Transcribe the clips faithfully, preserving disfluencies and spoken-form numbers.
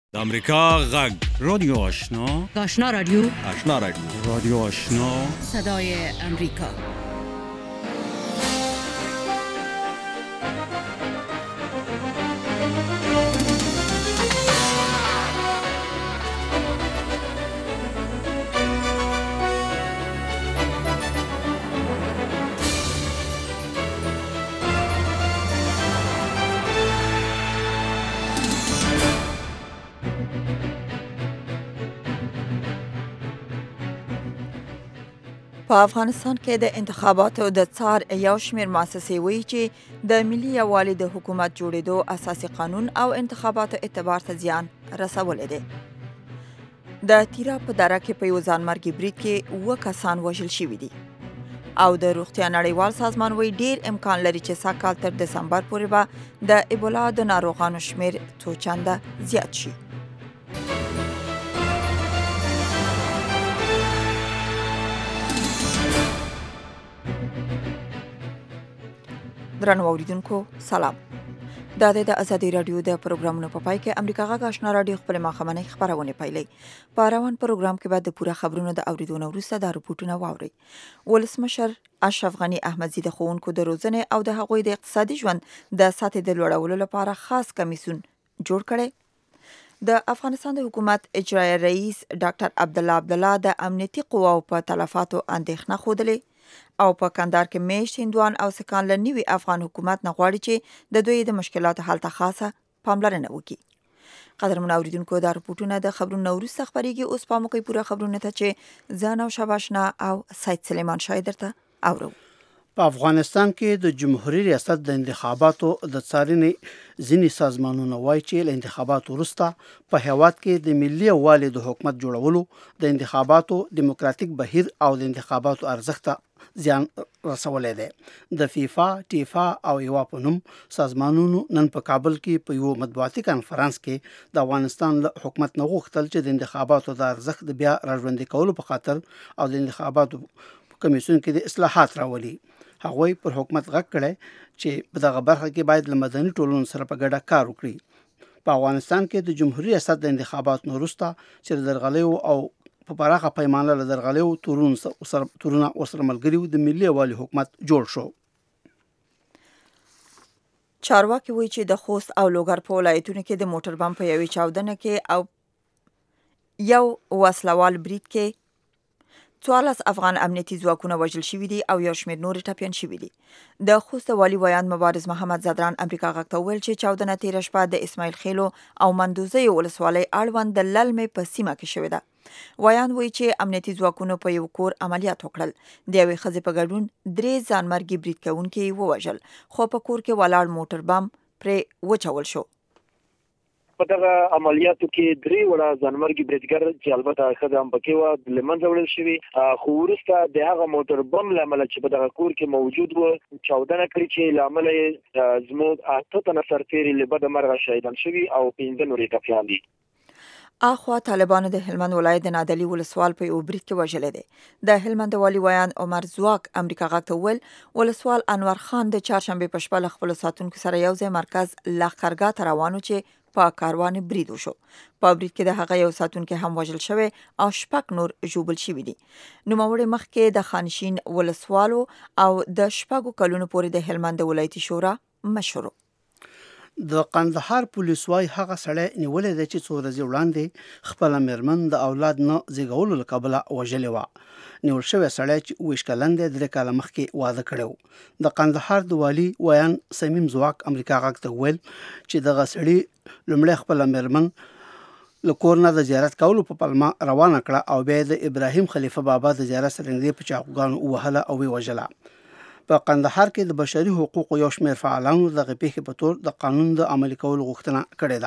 د امریکا غږ رادیو آشنا آشنا رادیو آشنا رادیو رادیو آشنا صدای امریکا. په افغانستان کې د انتخاباتو د څار یو شمېر مؤسسې وایي چې د ملي یووالي د حکومت جوړېدو اساسي قانون او انتخاباتو اعتبار ته زیان رسولی دی. د تیرا په دره کې په یو ځانمرګي برید کې اووه کسان وژل شوي دي او د روغتیا نړیوال سازمان وایي ډیر امکان لري چې سږ کال تر دسمبر پورې به د ایبولا د ناروغانو شمېر څو چنده زیات شي. درنو اوریدونکو سلام. دا د ازادي رادیو د پروګرامونو په پای کې امریکا غږ آشنا رادیو خپل ماخمنۍ خبرونه پیلي. په روان پروګرام کې بعد د پوره خبرونو د اوریدو وروسته د رپورټونو واوري. ولسمشر اشرف غنی احمدزی د ښوونکو د روزنې او د هغوی د اقتصادي ژوند د سطحې د لوړولو لپاره خاص کمیسیون جوړ کړي. د افغانستان د حکومت اجرایي رئیس ډاکټر عبدالله عبدالله د امنیتي قواو په تلفاتو اندېښنه ښودلې او په کندهار کې میشت هندوان او سکان له نوي افغان حکومت نه غواړي چې د دوی د مشکلاتو حل ته خاصه پاملرنه وکړي. قدرمن اوریدونکو دا رپورټونه د خبرونو وروسته خپرېږي. اوس پام وکړئ پوره خبرونه ته چې زه نوشا باشنا او سید سلیمان شاه درته اورو. په افغانستان کې د جمهوریت ریاست د انتخاباتو د څارنې ځینې سازمانونه وایي چې له انتخاباتو وروسته په هیواد کې د ملي یووالي د حکومت جوړولو د انتخاباتو دیموکراتیک بهیر او د انتخاباتو ارزښت زیان رسولی دی. د فیفا، ټیفا او ایوا په نوم سازمانونو نن په کابل کې په یو مطبوعاتي کانفرنس کې د افغانستان له حکومت نه غوښتل چې د انتخاباتو د ارزښت د بیا راژوندي کولو په خاطر او د انتخاباتو په کمیسیون کې د اصلاحات راولي. هغوی پر حکومت غږ کړی چې په دغه برخه کې باید له مدني ټولنو سره په ګډه کار وکړي. په افغانستان کې د جمهوریت ریاست د انتخاباتو وروسته چې د درغلیو او په پراخه پیمانه له درغلیو تورونه تورونه ورسره ملګري د ملي یووالي حکومت جوړ شو. چارواکي وایي چې د خوست او لوګر په ولایتونو کې د موټر بم په یوې چاودنه کې او یو وسلوال برید کې څوارلس افغان امنیتي ځواکونه وژل شوي دي او یو شمېر نور ټپیان شوي دي. د خوست والي ویاند مبارز محمد زدران امریکا غږ ته وویل چې چاودنه تېره شپه د اسماعیل خیلو او مندوزۍ ولسوالۍ اړوند د للمې په سیمه کې شوې ده. ویاند وایي چې امنیتي ځواکونو په یو کور عملیات وکړل. د یوې ښځې په ګډون درې ځانمرګي برید کوونکي یې ووژل، خو په کور کې ولاړ موټر بم پرې وچول شو. په دغه عملیاتو کې درې وړه ځانمرګي بریدګر چې البته ښځه هم پکې وه له منځه وړل شوي، خو وروسته د هغه موټر بم له امله چې په دغه کور کې موجود و چاودنه کړې چې له امله یې زموږ اته تنه سرتېري له بده مرغه شهیدان شوي او پنځه نور یې ټپیان دي. اخوا طالبانو د هلمند ولایت د نادعلي ولسوال په یو برید کې وژلی دی. د هلمند والي ویاند عمر زواک امریکا غږ ته وویل ولسوال انور خان د چهارشنبې په شپه له خپلو ساتونکو سره یو ځای مرکز لښکرګاه ته روان و چې په کاروان برید وشو. په برید کې د هغه یو ساتونکی هم وژل شوی او شپږ نور ژوبل شوي دي. نوموړی مخکې د خانشین ولسوالو او د شپږو کلونو پورې د هلمند ولایتي شورا مشر. د قندهار پولیس وايي هغه سړی نیولې دی چې څو ورځې وړاندې خپله مېرمن د اولاد نه زیږولو له کبله وژلې وه. نیول شوی سړی چې اوویشت کلن دی درې کاله مخکې واده کړی و. د قندهار د والي ویان صمیم زواک امریکا غږ ته وویل چې دغه سړي لومړی خپله مېرمن له کور نه د زیارت کولو په پلمه روانه کړه او بیا د ابراهیم خلیفه بابا د زیارت سره نږدې په چاقوګانو ووهله او ویې وژله. په قندهار کې د بشري حقوقو یو شمېر فعالانو دغه پیښې په تور د قانون د عملي کولو غوښتنه کړې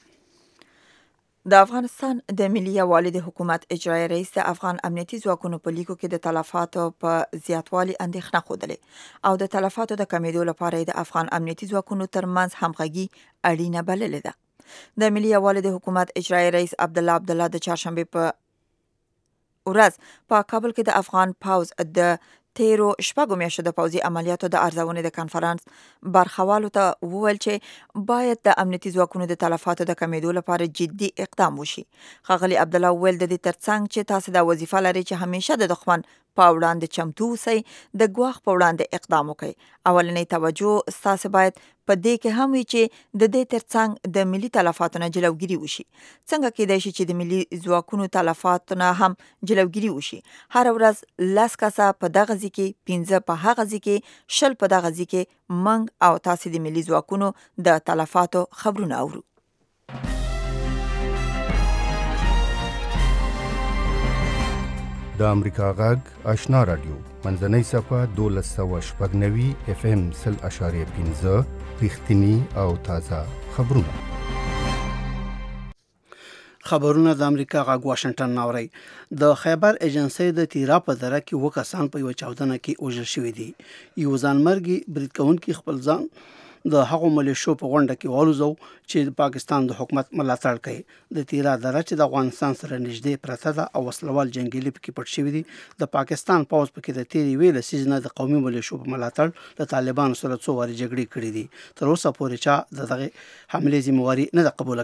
ده. د افغانستان د ملي یووالي د حکومت اجرایي رئیس د افغان امنیتي ځواکونو په لیکو کې د تلفاتو په زیاتوالي اندېښنه ښودلې او د تلفاتو د کمېدو لپاره د افغان امنیتي ځواکونو ترمنځ همغږي اړینه بللې ده. د ملي یووالي د حکومت اجرایي رئیس عبدالله عبدالله د چهارشنبې په ورځ په کابل کې د افغان پوځ د تیرو شپږو میاشتو د پوځي عملیاتو د ارزونې د کانفرنس برخوالو ته وویل چې باید د امنیتي ځواکونو د تلفاتو د کمیدو لپاره جدي اقدام وشي. ښاغلي عبدالله وویل د دې ترڅنګ چې تاسو د وظیفه لري چې همیشه د دښمن په وړاندې چمتو اوسئ، د ګواښ په وړاندې اقدام وکړئ. اولنۍ توجه ستاسو باید په دې کې هم وي چې د دې ترڅنګ د ملي تلفاتو نه جلوګیري وشي. څنګه کېدای شي چې د ملي ځواکونو تلفاتو نه هم جلوګیري وشي؟ هر ورځ لس کسه په دغه ځای کې، پنځه په هغه ځای کې، شل په دغه ځای کې موږ او تاسې د ملي ځواکونو د تلفاتو خبرونه اورو. د امریکا غږ آشنا رادیو منځنۍ صفحه دولس سوه شپږ نوي اف ام سل اشاریه پنځه رښتیني او تازه خبرونه. خبرونه د امریکا غږ واشنگټن ناوري. د خیبر ایجنسی د تیرا په دره کې و کسان په یو چاودنه کې وژل شوي دي. یو ځانمرګي برید کوونکي خپل ځان د هغو ملیشو په غونډه کې والوزو چې د پاکستان د حکومت ملاتړ کوي. د تیرا دره چې د افغانستان سره نږدې پرته ده او وسلوال جنگیالي پکې پټ شوي دي. د پاکستان پوځ پکې د تیرې یوې لسیزې نه د قومي ملیشو په ملاتړ له طالبانو سره څو وارې جګړې کړې دي. تر اوسه پورې چا د دغه حملې ذمہواري نه ده قبوله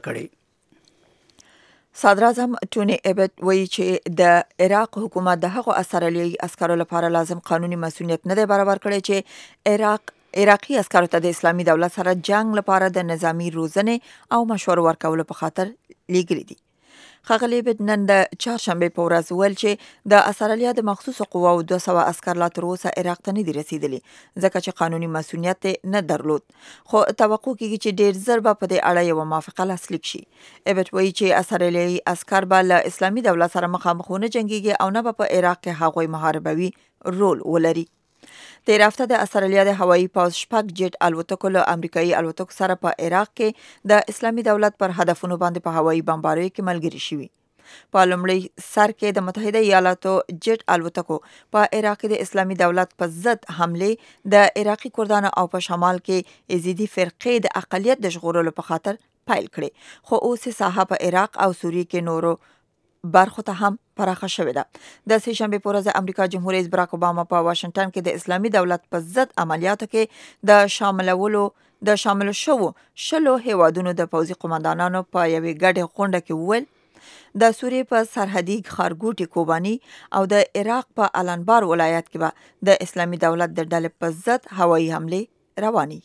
کړې. صدراعظم ټوني ایبټ وایي چې د عراق حکومت د هغو استرالیایي عسکرو لپاره لازم قانوني مسؤلیت نه دی برابر کړی چې عراق عراقي عسکرو ته د اسلامي دولت سره جنگ لپاره د نظامی روزنې او مشورو ورکولو په خاطر لیږلي دي. ښاغلي ایبټ نن د چهارشنبې په ورځ ویل چې د استرالیا د مخصوصو قواو دوه سوه عسکر لا تر اوسه عراق ته نه دي رسیدلي ځکه چې قانوني مسؤلیت نه درلود، خو توقع کیږي چې ډیر زر به په دې اړه یوه موافقه لاسلیک شي. ایبټ وایي چې استرالیایي عسکر به له اسلامي دولت سره مخامخ ونه جنګیږي او نه به په عراق کې هغوی محاربوي رول ولري. تیر هفته د استرالیا د هوایي پوځ شپږ جیټ الوتکو له امریکایي الوتکو سره په عراق کې د اسلامي دولت پر هدفونو باندې په هوایي بمباریو کې ملګري شوي. په لومړي سر کې د متحده ایالاتو جیټ الوتکو په عراق کې د اسلامي دولت په ضد حملې د عراقي کردانو او په شمال کې یزیدي فرقې د اقلیت د ژغورلو په خاطر پیل کړي، خو اوس ساحه په عراق او سوریه کې نورو برخو ته هم پراخه شوې ده. د سه شنبې په ورځ د امریکا جمهور رئیس براک اوباما په واشنگټن کې د اسلامي دولت په ضد عملیاتو کې د شاملولو د شامل شوو شلو هیوادونو د پوځي قومندانانو په یوې ګډې غونډه کې وویل د سوریې په سرحدي ښارګوټي کوباني او د عراق په الانبار ولایت کې به د اسلامي دولت د ډلې په ضد هوایي حملې رواني.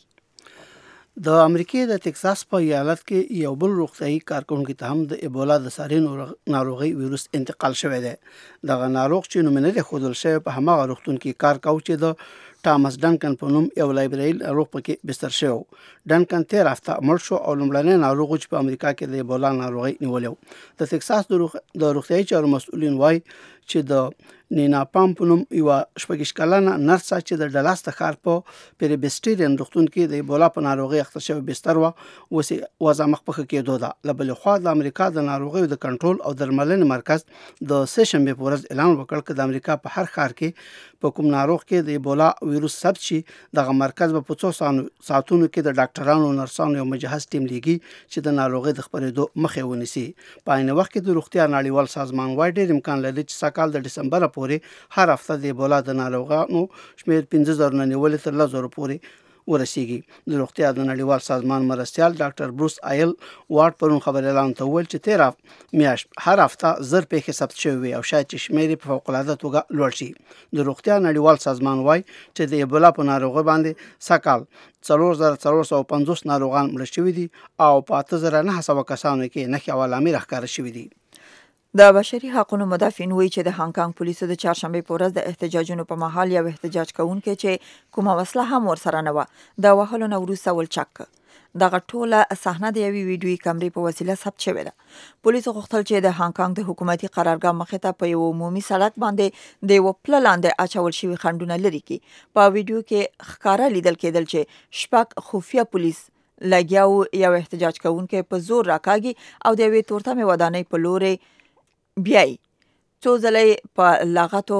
د امریکای د ټکساس په ایالت کې یو بل روغتیايي کارکونکي ته هم د ایبولا د ساري ناروغي ویروس انتقال شوی دی. دغه ناروغ چې نوم نه دی ښودل شوی په هماغه روغتون کې کار کاوه چې د ټامس ډنکن په نوم یو لایبرایي ناروغ پکې بستر شوی. ډنکن تیر هفته مړ شو او لومړنی ناروغ چې په امریکا کې د ایبولا ناروغي نیولې و. د ټکساس د روغتیايي چارو مسؤلین وایي چې د نینا پام په نوم یو شپږ کلنه نرسه چې د ډلاس د ښار په پیریبسټریان روغتون کې د ایبولا په ناروغي اخته شوی بستر و اوس وضع مخ په کېدو ده. له بلې خوا د امریکا د ناروغیو د کنټرول او درملنې مرکز د سه شنبې په ورځ اعلان وکړ چې د امریکا په هر ښار کې په کوم ناروغ کې د ایبولا ویروس ثبت شي دغه مرکز به په څو ساعتونو کې د ډاکټرانو نرسانو یو مجهز ټیم لیږي چې د ناروغۍ د خپرېدو مخه ونیسي. په عین وخت کې د روغتیا نړیوال سازمان وايي ډېر امکان لري چې سکهال د ډسمبر پورې هر هفته د ایبولا د ناروغانو شمېر پنځه زره نه نیولې تر لس زره پورې ورسیږي. د روغتیا د نړیوال سازمان مرستیال ډاکټر بروس آیل وارد پرون خبر اعلان ته وویل چې تیر میاشت هر هفته زر پیښې ثبت شوې او شاید چې شمېر په فوق العاده توګه لوړ شي. د روغتیا نړیوال سازمان وايي چې د ایبولا په ناروغي باندې سکهال څلور زره څلور سوه پنځوس ناروغان مړه شوي دي او په اته زره نه سوه کسانو کې نښې او علامې راښکاره شوي دي. د بشري حقوقو مدافعین وایي چې د هانګ کانګ پولیسو د چهارشنبې په ورځ د احتجاجونو په مهال یو احتجاج کوونکی چې کومه وسله هم ورسره نه وه د وهلو نه وروسته ولچک. دغه ټوله صحنه د یوې ویډیويي کمرې په وسیله ثبت شوې ده. پولیسو غوښتل چې د هانګ کانګ د حکومتي قرارګاه مخې ته په یو عمومي سړک باندې د یوه پله لاندې اچول شوي خنډونه لرې کړي. په ویډیو کې ښکاره لیدل کېدل چې شپږ خفیه پولیس لګیا یو احتجاج کوونکی په زور راکاږي او د یوې تورتمې ودانۍ په لورې بیاي څو ځلې په لغتو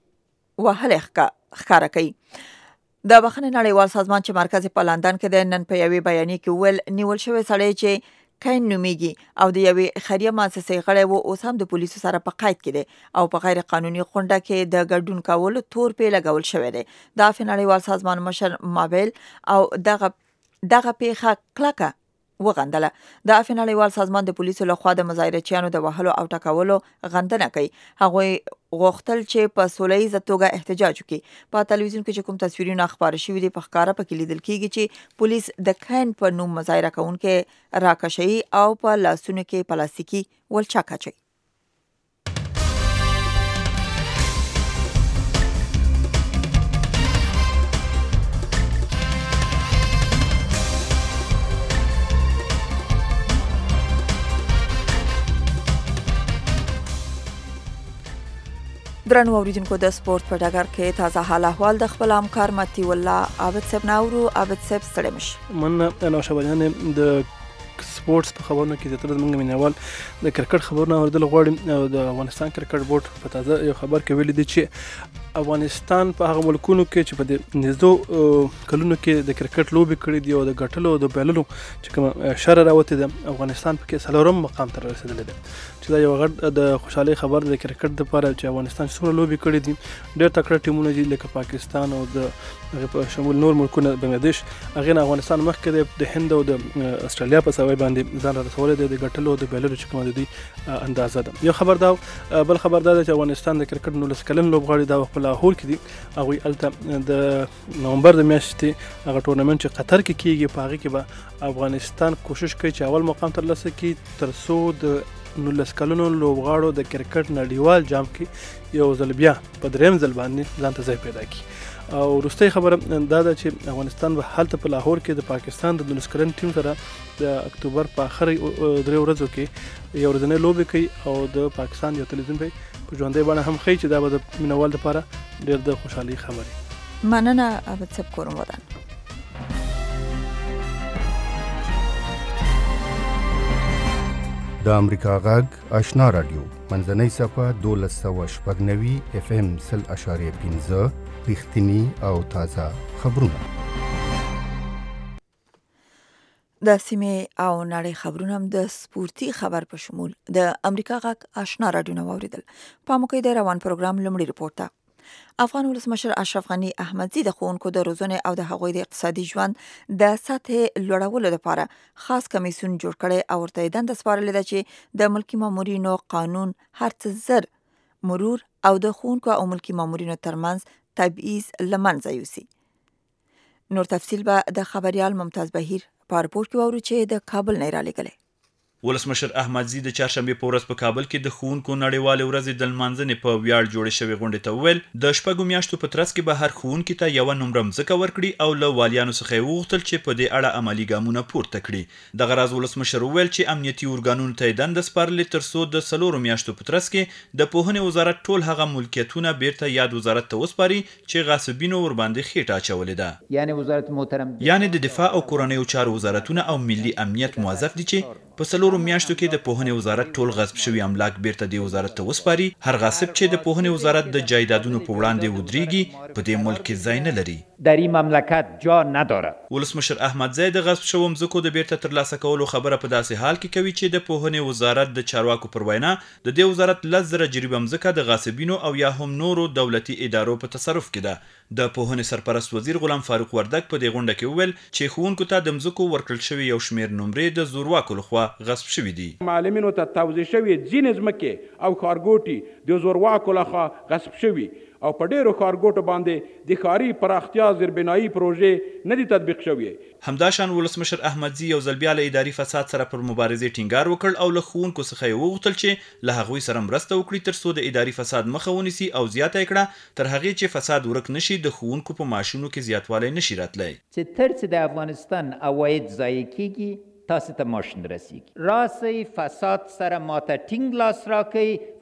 وهلې ښکاره کوي. د بخښنې نړیوال سازمان چې مرکز په لندن کې د نن په یوې بیانیه کې ویل نیول شوی سړی چې کین نومیږي او د یوې خیریه مؤسسې غړی و، اوس هم د پولیسو سره په قید کې دی او په غیر قانوني غونډه کې د ګډون کولو تور پې لګول شوی دی. د عفوې نړیوال سازمان مشر مابل او دغه دغه پیښه کلکه وغندله. د عفوې نړیوال سازمان د پولیسو لخوا د مظاهرچیانو د وهلو او ټکولو غندنه کوي. هغوی غوښتل چې په سوله ییزه توګه احتجاج وکړي. په تلویزیون کې چې کوم تصویرونه خپاره شوي دي په ښکاره پکې لیدل کېږي چې پولیس د کین په نوم مظاهره کوونکي راکشوي او په لاسونو کې پلاستیکي ولچک اچوي. درنو اوریدونکو، د سپورت په ډګر کې تازه حال احوال د خپل همکار متی الله عابد صاحب ناورو. عابد صاحب ستړي مشي. من نو شبانیان د سپورتس په خبرونو کې زیاتره زموږ مینوال د کرکټ خبرونه اوریدل غواړي او د افغانستان کرکټ بورډ په تازه یو خبر کې ویلي دي چې افغانستان په هغه ملکونو کې چې په دې نږدې کلونو کې د کرکټ لوبې کړې دي او د ګټلو او د بایللو چې کومه شر راوتې ده، افغانستان پکې څلورم مقام ته رسېدلی دی چې دا یو غټ د خوشحالۍ خبر د کرکټ دپاره چې افغانستان څومره لوبې کړې دي. ډېر تکړه ټیمونه دي لکه پاکستان او د هغې په شمول نور ملکونه بنګلادیش، هغې نه افغانستان مخکې دی. د هند او د استرالیا په سوی باندې ځان را رسولی دی د ګټلو او د بایللو چې کومه د دوی اندازه ده. یو خبر دا بل خبر دا ده چې افغانستان د کرکټ نولس کلن لوبغاړي دا خپل لاهور کې دي. هغوی هلته د نومبر د میاشتې هغه ټورنمنټ چې قطر کې کېږي په هغې کې به افغانستان کوشش کوي چې اول مقام ترلاسه کړي تر څو د نولس کلنو لوبغاړو د کرکټ نړیوال جام کې یو ځل بیا په درېیم ځل باندې ځان ته ځای پیدا کړي. او وروستۍ خبره دا ده چې افغانستان به هلته په لاهور کې د پاکستان د نولس کلن ټیم سره د اکتوبر په آخري درې ورځو کې یو ورځنۍ لوبې کوي او د پاکستان یو تلویزیون به په ژوندۍ بڼه هم ښیي چې دا به د مینوال لپاره ډېر د خوشحالۍ خبرې. مننه عابد صاحب، کوروم ودان. د امریکا غږ آشنا رادیو منځنۍ صفحه دولس سوه شپږ نوي اف ام سل اشاریه پنځه رښتیني او تازه خبرونه. د سیمې او نړۍ خبرونه هم د سپورتي خبر په شمول د امریکا غږ آشنا رادیو نه واوریدل. پام وکړئ د روان پروګرام لومړي رپورټ ته. افغان ولسمشر اشرف غنی احمدزي د ښوونکو د روزنې او د هغوی د اقتصادي ژوند د سطحې لوړولو لپاره خاص کمیسیون جوړ کړی او ورته یې دنده سپارلې ده چې د ملکي مامورینو قانون هر څه زر مرور او د ښوونکو او ملکي مامورینو ترمنځ تبعیض له منځه یوسي. نور تفصیل به د خبریال ممتاز بهیر په رپورټ کې واورو چې د کابل نه رالیږلی. ولسمشر احمدزي د چهارشنبې په ورځ په کابل کې د ښوونکو نړیوالې ورځې د لمانځنې په ویاړ جوړې شوې غونډې ته وویل د شپږو میاشتو په ترڅ کې به هر ښوونکي ته یوه نمره مځکه ورکړي او له والیانو څخه یې وغوښتل چې په دې اړه عملي ګامونه پورته کړي. دغه راز ولسمشر وویل چې امنیتي ارګانونو ته یې دنده سپارلې تر څو د څلورو میاشتو په ترڅ کې د پوهنې وزارت ټول هغه ملکیتونه بیرته یاد وزارت ته وسپاري چې غاصبینو ورباندې خېټه اچولې ده. یعنی وزارت محترم یعنی د دفاع او کورنیو چارو وزارتونه او ملي امنیت موظف دي چې په څلورو میاشتو کې د پوهنې وزارت ټول غصب شوي املاک بیرته د وزارت ته وسپاري. هر غاصب چې د پوهنې وزارت د جایدادونو په وړاندې ودرېږي په دې ملک کې ځای نه لري، در این مملکت جا ندارد. ولسمشر احمدزی د غصب شوو مځکو د بیرته ترلاسه کولو خبره په داسې حال کې کوي چې د پوهنې وزارت د چارواکو پر وینا د دې وزارت لس زره جریبه مځکه د غاصبینو او یا هم نورو دولتي ادارو په تصرف کې ده. د پوهنې سرپرست وزیر غلام فاروق وردګ په دې غونډه کې وویل چې ښوونکو ته د مځکو ورکړل شوي یو شمېر نمرې د زورواکو لخوا غصب شوي دي. معلمینو ته توزیع شوي ځینې ځمکې او ښارګوټي د زورواکو لخوا غصب شوي او په ډېرو ښارګوټو باندې د ښاري پراختیا زیربنایي پروژې نه دي تطبیق شوي. همداشان ولسمشر احمدزي یو ځل بیا له اداري فساد سره پر مبارزې ټینګار وکړ او له ښوونکو څخه یې وغوښتل چې له هغوی سره مرسته وکړي تر څو د اداري فساد مخه ونیسي او زیاته یې کړه تر هغې چې فساد ورک نشي د ښوونکو په معاشونو کې زیاتوالی نشي راتلی. چې تر څه د افغانستان عواید ضایع کیږي تاسو ته ماشین رسیږي. راسي فساد سره ماته ټینګ لاس راکوي،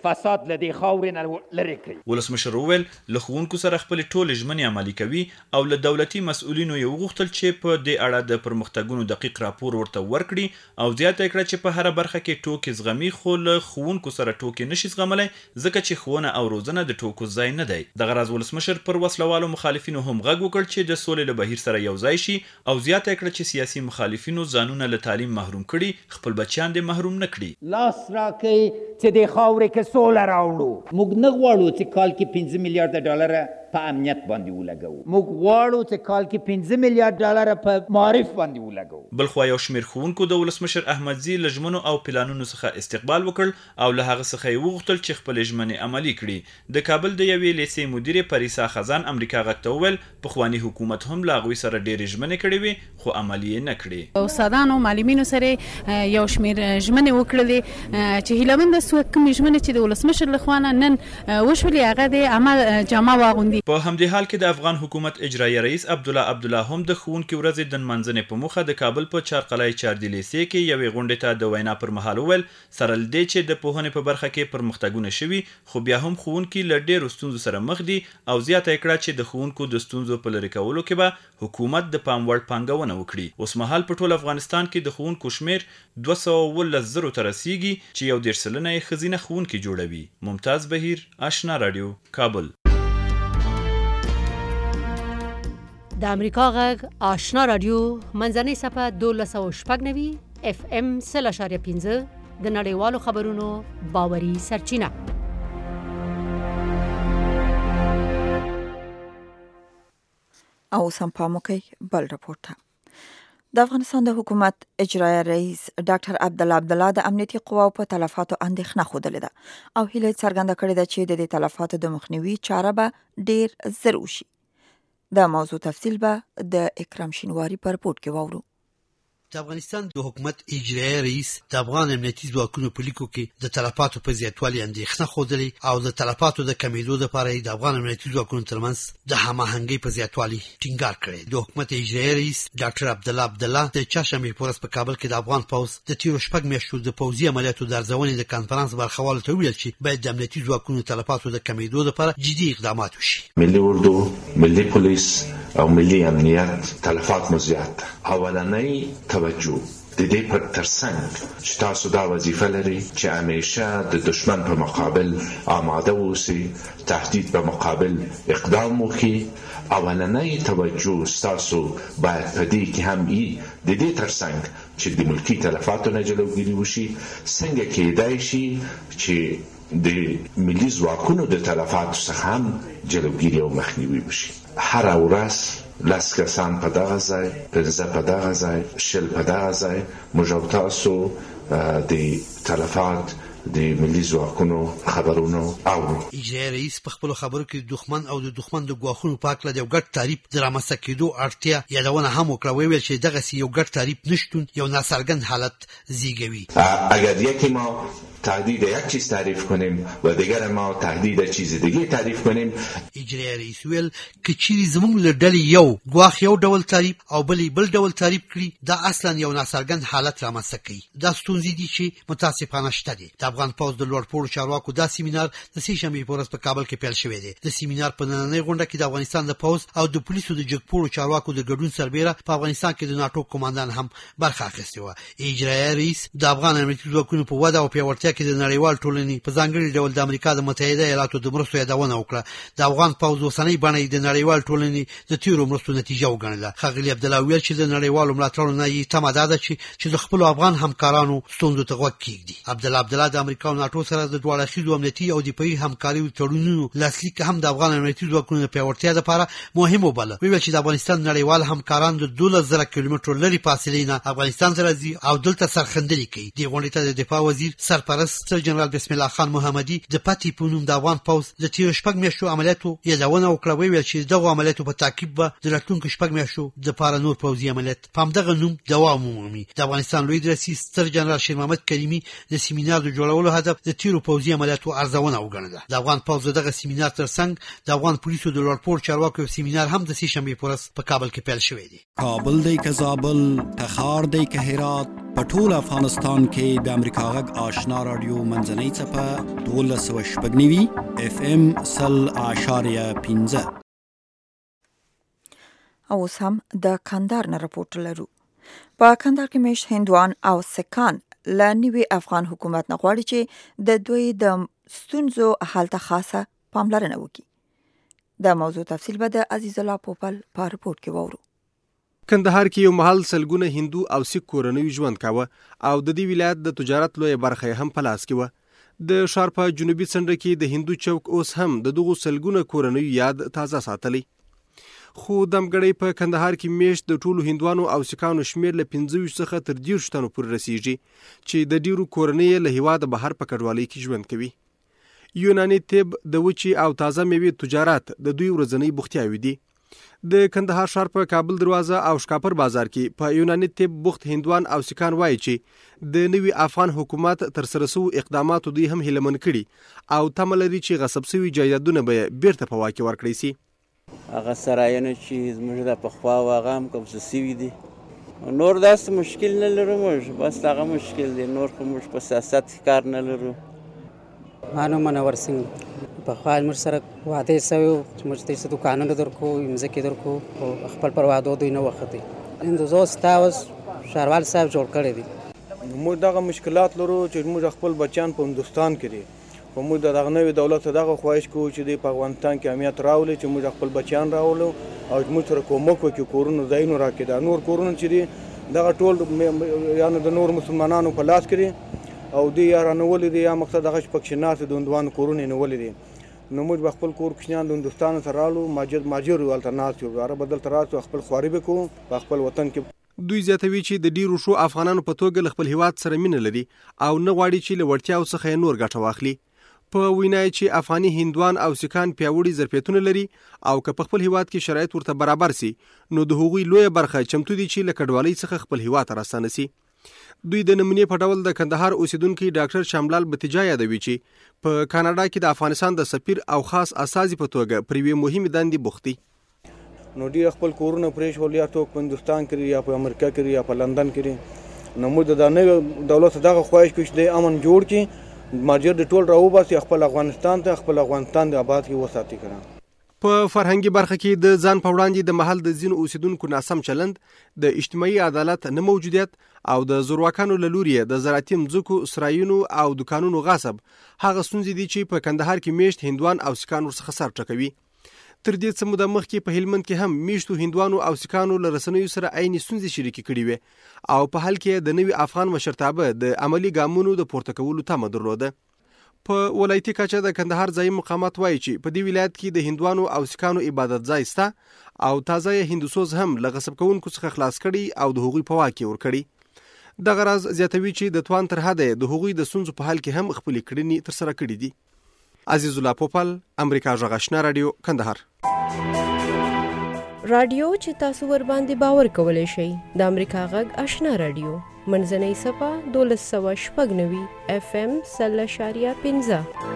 فساد له دې خاورې نه لرې کړي. ولسمشر وویل له ښوونکو سره خپلې ټولې ژمنې عملي کوي او له دولتي مسؤلینو یې وغوښتل چې په دې اړه د پرمختګونو دقیق راپور ورته ورکړي او زیاته کړه چې په هره برخه کې ټوکې زغمي خو له ښوونکو سره ټوکې نشي زغملی ځکه چې ښوونه او روزنه د ټوکو ځای نه دی. دغه راز ولسمشر پر وسلوالو مخالفینو هم غږ وکړ چې د سولې له بهیر سره یو ځای شي او زیاته کړه چې سیاسي مخالفینو ځانونه له تعلیم محروم کړي خپل بچیان دې محروم نه کړي. لاس راکړئ چې د خاورې کې سوله راوړو. موږ نه غواړو چې کال کې پنځه میلیارډ ډالره په امنیت باندې ولګوو. موږ غواړو چې کال کې پنځه میلیارډ ډالره په معارف باندې ولګوو. بلخوا یو شمېر ښوونکو د ولسمشر احمدزي له ژمنو او پلانونو څخه استقبال وکړ او له هغه څخه یې وغوښتل چې خپلې ژمنې عملي کړي. د کابل د یوې لیسې مدیرې پریسا خزان امریکا غږ ته وویل پخواني حکومت هم له هغوی سره ډېرې ژمنې کړې وې خو عملي یې نه کړې. استادانو معلمینو سره یو شمېر ژمنې وکړلې چې هیله مند سو کومې ژمنې چې د ولسمشر له خوا نن وشولې هغه د عمل جامه واغوندي. په همدې حال کې د افغان حکومت اجرایي رئیس عبدالله عبدالله هم د ښوونکي ورځې د نمانځنې په موخه د کابل په چارقلعه چاردي لیسې کې یوې غونډې ته د وینا پر مهال وویل سره له دې چې د پوهنې په برخه کې پرمختګونه شوي خو بیا هم ښوونکي له ډېرو ستونزو سره مخ دي او زیاته یې کړه چې د ښوونکو د ستونزو په لرې کولو کې به حکومت د پام وړ پانګونه وکړي. اوس مهال په ټول افغانستان کې د ښوونکو شمېر دوه سوه اوولس زرو ته رسیږي چې یو دېرش سلنه یې ښځینه ښوونکي جوړوي. ممتاز بهیر، آشنا راډیو، کابل. د امریکا غږ آشنا راډیو منځنۍ صفحه دولس سوه شپږ نوي اف ام سل اشاریه پنځه د نړیوالو خبرونو باوري سرچینه. او سم پاموکي بل رپورټ. د افغانستان د حکومت اجرایي رئیس ډاکټر عبدالله عبدالله د امنیتي قواو په تلفاتو اندېښنه ښودلې ده او هیله څرګنده کړې ده چې د دې تلفاتو د مخنیوي چاره به ډیر زر وشي. د موضوع تفصیل به د اکرام شینواری په رپورټ کې واورو. د افغانستان د حکومت اجرایي رئیس د افغان امنیتي ځواکونو په لیکو کې د تلفاتو په زیاتوالي اندېښنه ښودلې او د تلفاتو د کمیدو لپاره د افغان امنیتي ځواکونو ترمنځ د هماهنګۍ په زیاتوالي ټینګار کړی. د حکومت اجرایي رئیس ډاکټر عبدالله عبدالله د چهارشنبې په ورځ په کابل کې د افغان پوځ د تیرو شپږ میاشتو د پوځي عملیاتو د ارزونې د کنفرانس برخوالو ته وویل چې باید د امنیتي ځواکونو تلفاتو د کمیدو لپاره جدي اقدامات وشي. ملي اردو، ملي پولیس او ملي امنیت تلفات مو زیات. اولنۍ توجه د دې پر ترڅنګ چې تاسو دا وظیفه لري چې همیشه د دشمن په مقابل آماده اوسئ، تهدید په مقابل اقدام وکړئ. اولنۍ توجه ستاسو باید په دې کې هم وي د دې ترڅنګ چې د ملکي تلفاتو نه جلوګیري وشي. څنګه کېدای شي چې د ملي ځواکونو د تلفاتو څخه هم جلوګیري او مخنیوي وشي. هر ورځ لس کسان په دغه ځای، پنځه په دغه ځای، شل په دغه ځای، موږ او تاسو د تلفات د ملي ځواکونو خبرونو اورو. اجرایي رئیس په خپلو خبرو کې د دښمن او د دښمن د ګواښونو په هکله د یو ګډ تعریف د رامنځته کېدو اړتیا یادونه هم وکړه. ویل چې دغسې یو ګډ تعریف نشتون یو ناڅرګند حالت زیږوي. اگر یکی ما تهدید یک چیز تعریف کنیم و دیگر ما تهدید چیز دیگه تعریف کنیم. اجرایي رئیس ویل که چیرې زموږ له ډلې یو ګواښ یو ډول تعریف او بلې بل ډول تعریف کړي دا اصلا یو ناڅرګند حالت رامنځته کوي. دا ستونزې دي چې متاسفانه شته دي. د افغان پوځ د لوړپوړو چارواکو دا سیمینار د سې شنبې په ورځ په کابل کې پیل شوی دی. د سیمینار په نننۍ غونډه کې د افغانستان د پوځ او د پولیسو د جګپوړو چارواکو د ګډون سربیره په افغانستان کې د ناټو کمانډان هم برخه اخیستې وه. اجرایي رئیس د افغان امنیتي ځواکونو په وده او پیاوړتیا کې د نړیوال ټولنې په ځانګړي ډول د امریکا د متحده ایالاتو د مرستو یادونه وکړه. د افغان پوځ اوسنۍ بڼه د نړیوال ټولنې د تیرو مرستو نتیجه وګڼله. ښاغلي عبدالله ویل چې د نړیوالو ملاتړو نه یې تمه دا ده چې چې د خپلو افغان همکارانو ستونزو ته غوږ کېږدي. عبدالله عبدالله د امریکا او ناټو سره د دواړه اړخیزو امنیتي او دفاعي همکاریو تړونونو لاسلیک هم د افغان امنیتي ځواکونو د پیاوړتیا لپاره مهم وباله. ویل چې د افغانستان نړیوال همکاران د دولس زره کیلومترو لرې فاصلې نه افغانستان ته راځي او دلته سرښندنې کوي. دې غونډې ته د دفاع وزیر سرپرست جنرال بسم الله خان محمدي د پاتې په نوم د افغان پوځ د تیرو شپږ میاشتو عملیاتو یادونه وکړه. ویل چې دغو عملیاتو په تعقیب به د راتلونکو شپږ میاشتو دپاره نور پوځي عملیات په همدغه نوم دوام ومومي. د افغانستان لوی درسي ستر جنرال شیر محمد کریمي د سیمینار د جوړولو جوړولو هدف د تیرو پوځي عملیاتو ارزونه وګڼله. د افغان پوځ دغه سیمینار ترڅنګ د افغان پولیسو د لوړپوړ چارواکو سیمینار هم د سې شنبې په ورځ په کابل کې پیل شوی دی. کابل دی که زابل، تخار دی که هرات، په ټول افغانستان کې د امریکا غږ آشنا رادیو منځنۍ څپه دولس سوه شپږ نوي اف ام سل اعشاریه پنځه. او اوس هم د کندهار نه راپورټ لرو. په کندهار کې میشت هندوان او سکان له نوي افغان حکومت نه غواړي چې د دوی د ستونزو حل ته خاصه پاملرنه وکړي. د موضوع تفصیل به د عزیز الله پوپل په راپورټ کې وورو. کندهار کې یو محل سلګونه هندو او سیک کورنۍ ژوند کاوه او د دې ولایت د تجارت لوی برخه هم په لاس کې و. د ښار په جنوبي څنډه کې د هندو چوک اوس هم د دغو سلګونه کورنۍ یاد تازه ساتلی. خو دمګړی په کندهار کې میشت د ټولو هندوانو او سیکانو شمیر له پنځه ویشت څخه تر دېرشو تنو پورې رسیږي چې د ډیرو کورنۍ له هیواده بهر په کډوالۍ کې ژوند کوي. یوناني طب، د وچې او تازه میوې تجارت د دوی ورځنۍ بوختیاوې دي. د کندهار ښار په کابل دروازه او شکاپر بازار کې په یوناني طب بوخت هندوان او سیکان وایي چې د نوي افغان حکومت تر سره سوو اقداماتو دوی هم هیلهمن کړي او تمه لري چې غصب سوي جایدادونه به بیرته په واک کې ورکړی سي. هغه سرایونه چې زموږ د پخوا و هغه هم قبضه سوي دي. نور داسې مشکل نه لرو موږ، بس هغه مشکل دی. نور خو موږ په سیاست کار نه لرو. مانو منور سنګ پخوا موږ سره واده سوی و چې موږ ته څه دوکانونه درکو، مځکې درکو، خو خپل پر وعدو دوی نه وختي. اندوزو ستا اوس ښاروال صاحب جوړ کړی دی. موږ دغه مشکلات لرو چې موږ خپل بچیان په هندوستان کې دي. خو موږ د دغه نوي دولت دغه خواهش کوو چې دوی په افغانستان کې امنیت راولي، چې موږ خپل بچیان راولو او موږ سره کومک وکړي، کورونه ځایونه راکړي. دا نور کورونه چې دي دغه ټول یعنې د نور مسلمانانو په لاس کې دي او دوی یا رانولي دي یا مقصد هغه چې پکښې ناست د هندوانو کورونه یې نیولي دي. نو موږ به خپل کور کوچنیان د هندوستان سره راړو، ماجر ماجر یو هلته ناست یو، هغه به دلته راشو، خپل خواري به کوو په خپل وطن کې. دوی زیاتوي چې د ډیرو ښو افغانانو په توګه له خپل هیواد سره مینه لري او نه غواړي چې له وړتیاو څخه یې نور ګټه واخلي. په وینا یې چې افغاني هندوان او سیکان پیاوړي ظرفیتونه لري او که په خپل هیواد کې شرایط ورته برابر سي نو د هغوی لویه برخه چمتو دي چې له کډوالۍ څخه خپل هیواد ته راستانه سي. دوی د نمونې په ډول د کندهار اوسیدونکي ډاکټر شاملال بتیجا یادوي چې په کاناډا کې د افغانستان د سفیر او خاص استازي په توګه پر یوې مهمې دندې بوخت دي. نو ډېر خپل کورونه پرېښول، یا څوک په هندوستان کې یا په امریکا کې یا په لندن کې. نو موږ د نوي دولت دغه خواهش کوو چې د امن جوړ کړي، ماجر د ټول راوباسي، خپل افغانستان ته خپل افغانستان د آباد کې وساتي. کړه په فرهنګي برخه کې د ځان په وړاندې د محل د ځینو اوسیدونکو ناسم چلند، د اجتماعي عدالت نه موجودیت او د زورواکانو له لوري د زراعتي مځکو، سرایونو او دکانونو غصب هغه ستونزې دي چې په کندهار کې میشت هندوان او سیکان ورڅخه سر ټکوي. تر دې څه موده مخکې په هلمند کې هم میشتو هندوانو او سیکانو له رسنیو سره عیني ستونزې شریکې کړې وې او په حل کې د نوي افغان مشرتابه د عملي ګامونو د پورته کولو تمه درلوده. په ولایتي کچه د کندهار ځایي مقامات وایي چې په دې ولایت کې د هندوانو او سیکانو عبادت ځای سته او تازه یې هندوسوز هم له غصب کوونکو څخه خلاص کړي او د هغوی په واک کې ورکړي. دغه راز زیاتوي چې د توان تر حده د هغوی د ستونزو په حل کې هم خپلې کړنې ترسره کړي دي. عزیز الله پوپل، امریکا غږ آشنا رادیو، کندهار. رادیو چې تاسو ور باندې باور کولای شئ د امریکا غږ آشنا رادیو منځنۍ صفه دولس سوه شپږ نوي اف ام سل اعشاریه پنځه.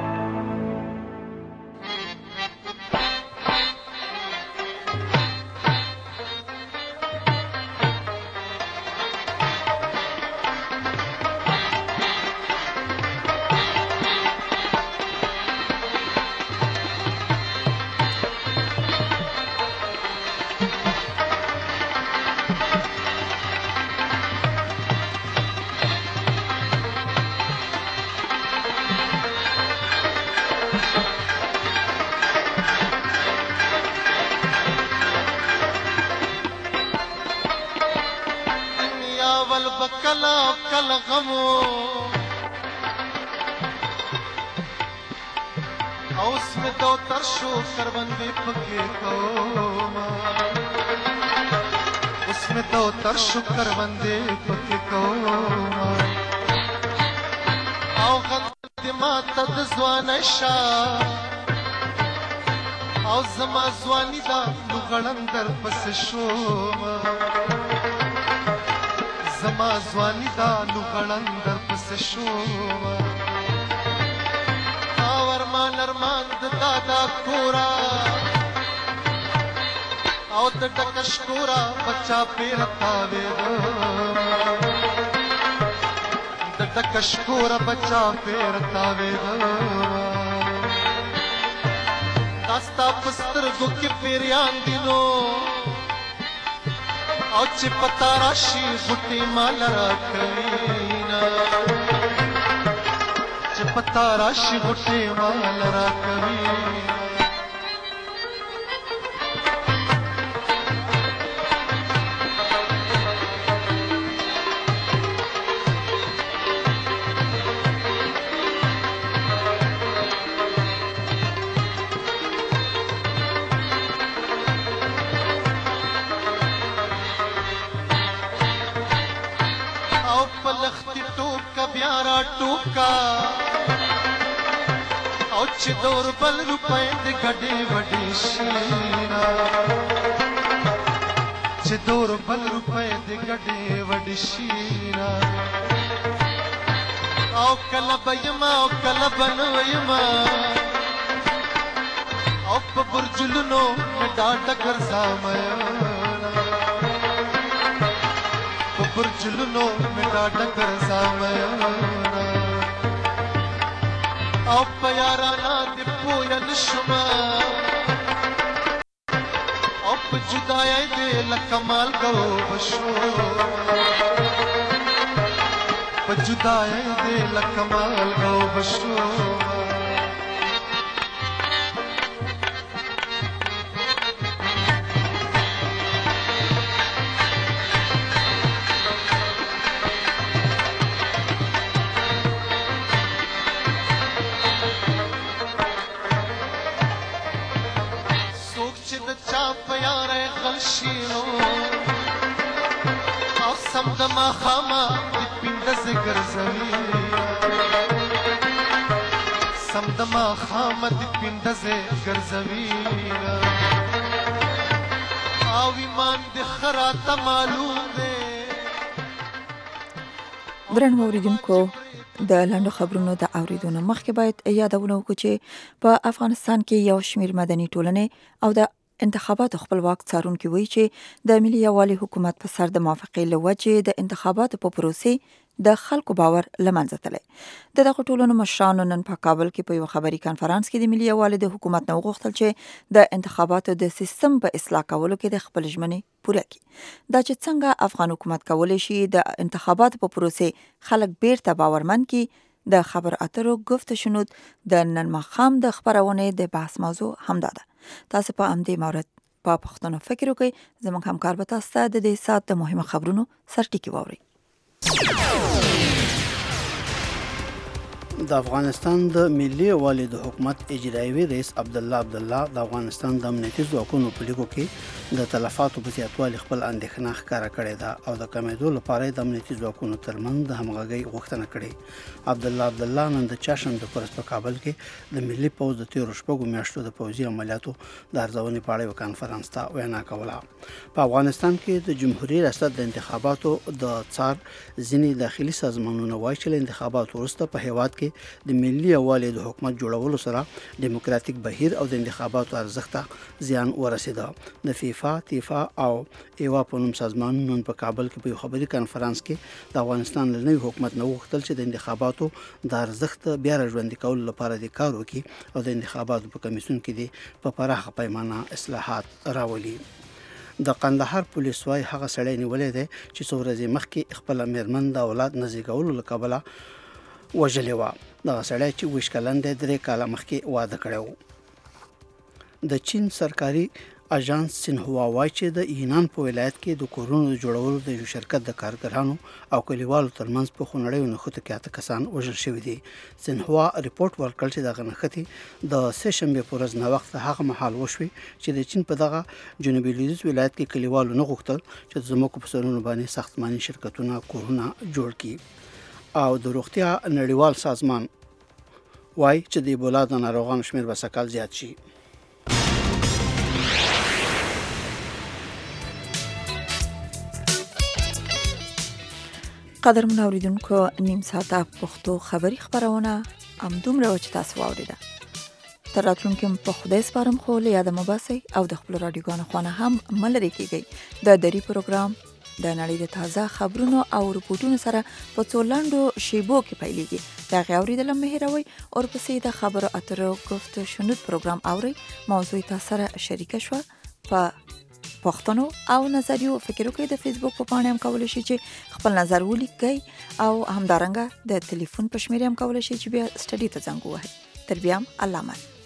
شکر بندے پکې کوما او غد ما تد ځوان شا او زما ځواني دا لغړندر پس شوما زما ځواني دا لوغړن در پسې شومه او ارمان ارمان د دادا کورا او د ډکش کورا بچا پیرتا وېد د ډکش کورا بچا پیرتا وېد داستا پسترګو کې پیریان دینو او چې پتا راشي غټي مال راکوينا چې پتا راشي غټي مال راکوينا टूका او چې دور بل روپې د ګډې وډې شینا چې دور بل روپې د ګډې وډې شینا او کله بېما او کله بنوېما او په برجلونو ډاډ ګرځامه په برجلونو ډاډ ګرځامه او په یارانا دې پوه نشما او په جدای دې لکه مالګو بشو په جدای دې لکه مالګو بشو سمدما خاما د پینډز ګرځوي سمدما خاما د پینډز ګرځوي او ایمان د خراته معلوم دی. درنو اوریدونکو د لاندو خبرونو د اوریدونکو مخکې باید یادونه وکړو چې په افغانستان کې یو شمیر مدني ټولنې او د انتخاباتو خپلواک څارونکي وایي چې د ملي یووالي حکومت په سر د موافقې له وجې د انتخاباتو په پروسې د خلکو باور له منځه تللی. د دغو ټولنو مشرانو نن په کابل کې په یو خبري کانفرانس کې د ملي یووالي د حکومت نه وغوښتل چې د انتخاباتو د سیستم په اصلاح کولو کې د خپل ژمنې پوره کړي. دا چې څنګه افغان حکومت کولی شي د انتخاباتو په پروسې خلک بیرته باورمن کړي، د خبر اترو گفت شنود د نن ماښام د خبرونې د بحث موضوع همدا ده. تاسو په همدې مورد په پښتنو فکر وکړئ. زموږ همکار به تاسو ته د دې ساعت د مهمو خبرونو سرټکی واوري. د افغانستان د ملي یووالي د حکومت اجرایوي رئیس عبدالله عبدالله د افغانستان د امنیتي ځواکونو په لیکو کې د تلفاتو په زیاتوالي خپل اندېښنه ښکاره کړې ده او د کمېدو لپاره د امنیتي ځواکونو ترمنځ د همغږۍ غوښتنه کړې. عبدالله عبدالله نن د چهارشنبې په ورځ په کابل کې د ملي پوځ د تیرو شپږو میاشتو د پوځي عملیاتو د ارزونې په اړه یو کانفرانس ته وینا کوله. په افغانستان کې د جمهوریت ریاست د انتخاباتو د څار ځینې داخلي سازمانونه وایي چې له انتخاباتو وروسته په هیواد کې د ملي یووالي د حکومت جوړولو سره دیموکراتیک بهیر او د انتخاباتو ارزښت ته زیان ورسېده. د فیفا، تیفا او ایوا په نوم سازمانونو په کابل کې په یو خبري کانفرانس کې د افغانستان له نوي حکومت نه وغوښتل چې د انتخاباتو د ارزښت بیا راژوندي کولو لپاره د کار وکړي او د انتخاباتو په کمیسیون کې د په پراخه پیمانه اصلاحات راولي. د قندهار پولیس وايي هغه سړی نیولې دی چې څو ورځې مخکې خپل میرمن د اولاد نه زیږولو له کبله وژلې وه. دغه سړی چې اوویشت کلن دی درې کاله مخکې واده کړی و. د چین سرکاري اژانس سینهوا وایي چې د یونان په ولایت کې د کورونو د جوړولو د یو شرکت د کارګرانو او کلیوالو ترمنځ په خونړیو نښتو کې اته کسان وژل شوي دي. سینهوا ریپورټ ورکړ چې دغه نښتې د سه شنبې په ورځ ناوخته هغه مهال وشوې چې د چین په دغه جنوبي لویدیځ ولایت کې کلیوالو نه غوښتل چې د ځمکو په سرونو باندې ساختماني شرکتونه کورونه جوړ کړي. او د روغتیا نړیوال سازمان وایي چې د ایبولا د ناروغانو شمېر به سږ کال زیات شي. قدرمن اوریدونکو نیم ساعته پښتو خبری خبرونه ام دومره چې تاسو واوریده. تر راتلونکي په خدای سپارم، خو له یاده مو باسئ او د خپل رادیوګانو خونه هم ملري کیږي. د دری پروګرام د نړۍ د تازه خبرونو او رپورټونو سره په څو لنډو شیبو کې پیلېږي. د هغې اورېدل مه هېروئ. ورپسې د خبرو اترو گفت شنود پروګرام اورئ. موضوع تاسو سره شریکه شوه. په پوښتنو او نظریو فکر وکړئ. د فیسبوک په پاڼه هم کولی شئ چې خپل نظر ولیکئ او همدارنګه د ټلیفون په شمېره هم کولی شئ چې بیا سټډي ته زنګ ووهئ. تر بیا هم الله امان.